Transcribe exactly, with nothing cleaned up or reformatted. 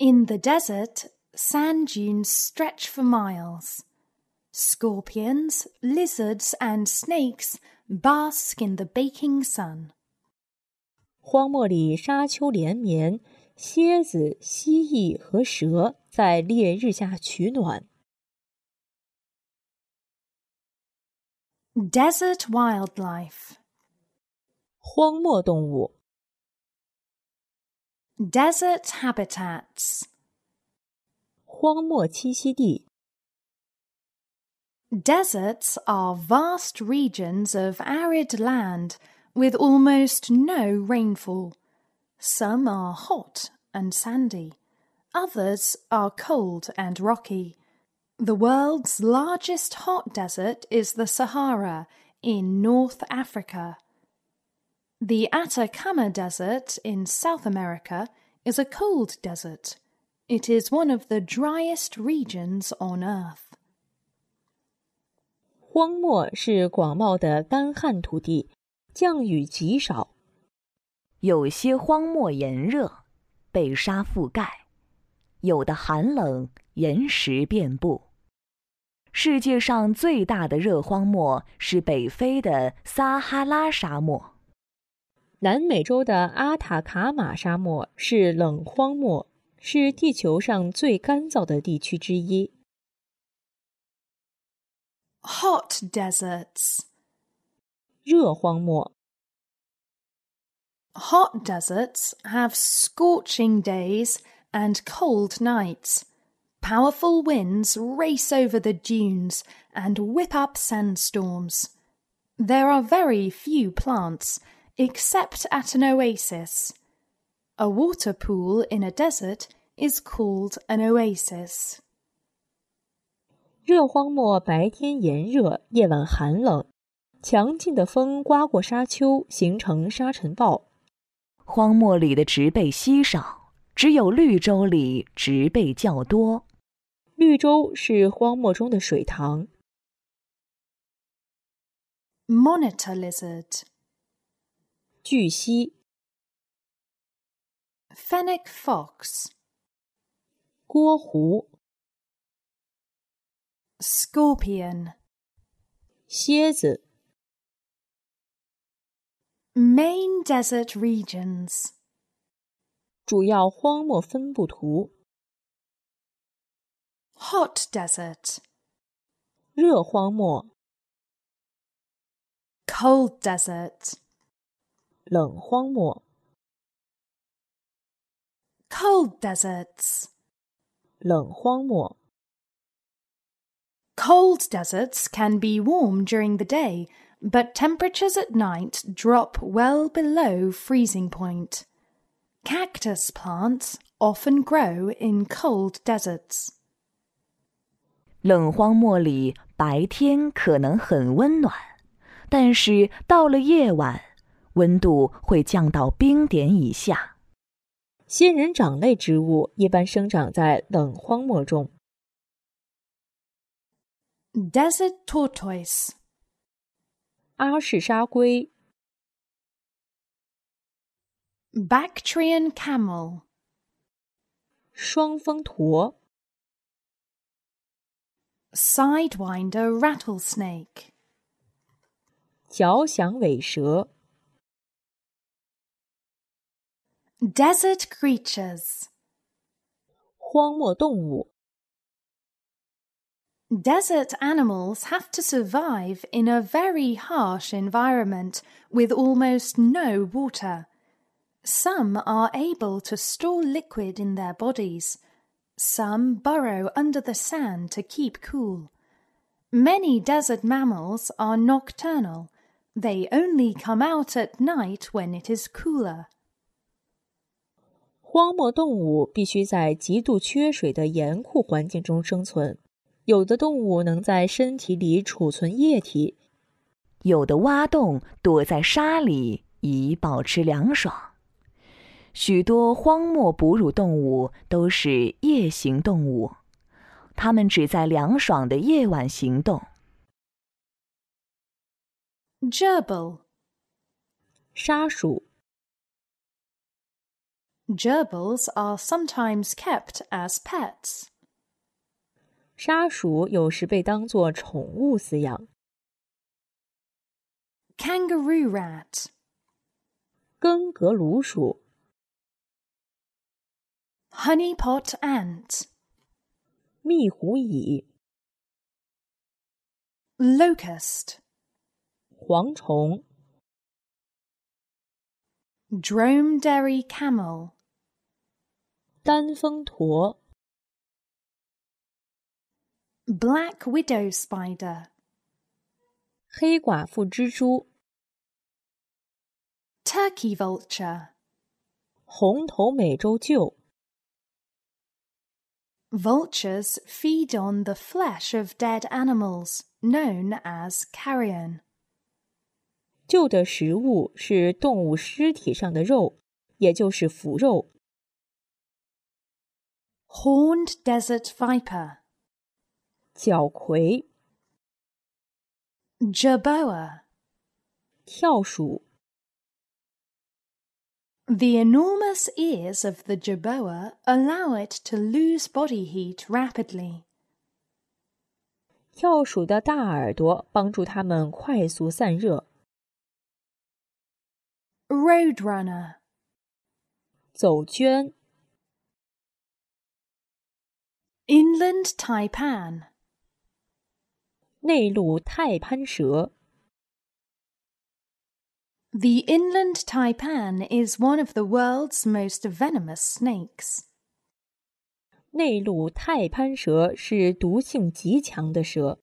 In the desert, sand dunes stretch for miles. Scorpions, lizards, and snakes bask in the baking sun. 荒漠里沙丘连绵，蝎子、蜥蜴和蛇在烈日下取暖。 Desert wildlife. 荒漠动物。 Desert habitats. 荒漠栖息地。 Deserts are vast regions of arid land with almost no rainfall. Some are hot and sandy. Others are cold and rocky. The world's largest hot desert is the Sahara in North Africa. The Atacama Desert in South America is a cold desert. It is one of the driest regions on Earth. 荒漠是广袤的干旱土地，降雨极少。 有些荒漠炎热，被沙覆盖；有的寒冷，岩石遍布。世界上最大的热荒漠是北非的撒哈拉沙漠。 南美洲的阿塔卡马沙漠是冷荒漠，是地球上最干燥的地区之一。 Hot deserts. 热荒漠。 Hot deserts have scorching days and cold nights. Powerful winds race over the dunes and whip up sandstorms. There are very few plants, except at an oasis. A water pool in a desert is called an oasis. 热荒漠白天炎热，夜晚寒冷，强劲的风刮过沙丘，形成沙尘暴。 荒漠里的植被稀少，只有绿洲里植被较多。 绿洲是荒漠中的水塘。 Monitor lizard. 巨蜥。 Fennec fox. 蝈蝣。 Scorpion. 蝎子。 Main desert regions. 主要荒漠分布图。 Hot desert. 热荒漠。 Cold desert. 冷荒漠。 Cold deserts. 冷荒漠。 Cold deserts can be warm during the day, but temperatures at night drop well below freezing point. Cactus plants often grow in cold deserts. 冷荒漠里白天可能很温暖，但是到了夜晚，温度会降到冰点以下。 仙人掌类植物一般生长在冷荒漠中。 Desert tortoise. 阿氏沙龟。 Bactrian camel. 双峰驼。 Sidewinder rattlesnake. 角响尾蛇。 Desert creatures. 荒漠动物。 Desert animals have to survive in a very harsh environment with almost no water. Some are able to store liquid in their bodies. Some burrow under the sand to keep cool. Many desert mammals are nocturnal. They only come out at night when it is cooler. 荒漠动物必须在极度缺水的严酷环境中生存。有的动物能在身体里储存液体， 有的挖洞躲在沙里以保持凉爽。许多荒漠哺乳动物都是夜行动物，它们只在凉爽的夜晚行动。 Gerbil. 沙鼠。 Gerbils are sometimes kept as pets. 沙鼠有时被当作宠物饲养。 Kangaroo rat. 根格鲁鼠。 Honeypot ant. 蜜狐蚁。 Locust. 蝗虫。 Dromedary camel. 单峰驼。 Black widow spider. 黑寡妇蜘蛛。 Turkey vulture. 红头美洲鹫。 Vultures feed on the flesh of dead animals, known as carrion. 鹫的食物是动物尸体上的肉，也就是腐肉。 Horned desert viper. 角葵。 Jerboa. 跳鼠。 The enormous ears of the jerboa allow it to lose body heat rapidly. 跳鼠的大耳朵帮助它们快速散热。 Roadrunner. 走圈。 Inland taipan. 内陆太攀蛇。 The inland taipan is one of the world's most venomous snakes. 内陆太攀蛇是毒性极强的蛇。